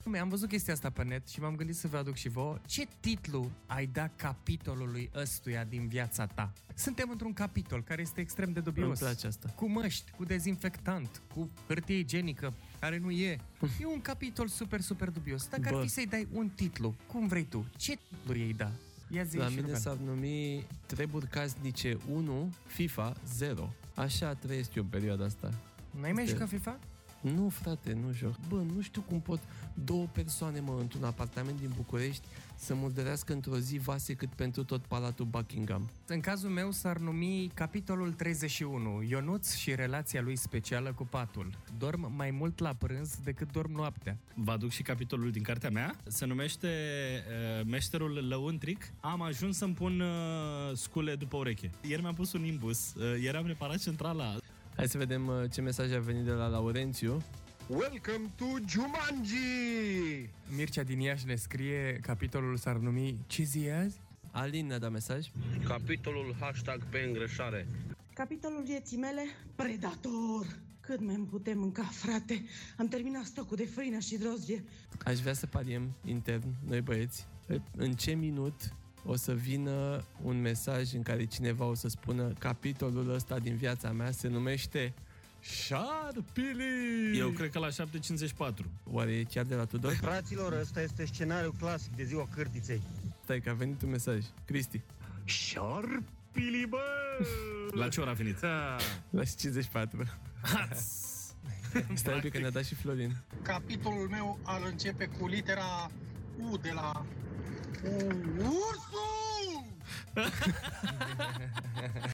nume, am văzut chestia asta pe net și m-am gândit să vă aduc și vouă. Ce titlu ai dat capitolului ăstuia din viața ta? Suntem într-un capitol care este extrem de dubios. Îmi place asta. Cu măști, cu dezinfectant, cu hârtie igienică, care nu e. E un capitol super, super dubios. Dacă ar fi să-i dai un titlu, cum vrei tu, ce titlu ei da? La mine s-ar numi Treburi casnice 1, FIFA 0. Așa trăiesc eu perioada asta. N-ai mai jucat FIFA? Nu, frate, nu joc. Bă, nu știu cum pot două persoane, într-un apartament din București să murdărească într-o zi vase cât pentru tot Palatul Buckingham. În cazul meu s-ar numi capitolul 31, Ionuț și relația lui specială cu patul. Dorm mai mult la prânz decât dorm noaptea. Vă aduc și capitolul din cartea mea. Se numește Meșterul Lăuntric. Am ajuns să-mi pun scule după ureche. Ieri mi-am pus un imbus. Ieri am reparat centrala. Hai să vedem ce mesaj a venit de la Laurențiu. Welcome to Jumanji! Mircea din Iași ne scrie, capitolul s-ar numi Ce zi e azi? Alin ne-a dat mesaj. Capitolul hashtag pe îngreșare. Capitolul vieții mele, Predator. Cât mai putem mânca, frate? Am terminat stocul de făină și drozdie. Aș vrea să pariem intern, noi băieți, în ce minut o să vină un mesaj în care cineva o să spună capitolul ăsta din viața mea se numește Șarpili! Eu cred că la 7.54. Oare e chiar de la Tudor? Fraților, ăsta este scenariul clasic de ziua cârtiței. Stai că a venit un mesaj. Cristi. Șarpili, bă! La ce oră a venit? La 54. Stai că ne-a dat și Florin. Capitolul meu ar începe cu litera U de la Ursul!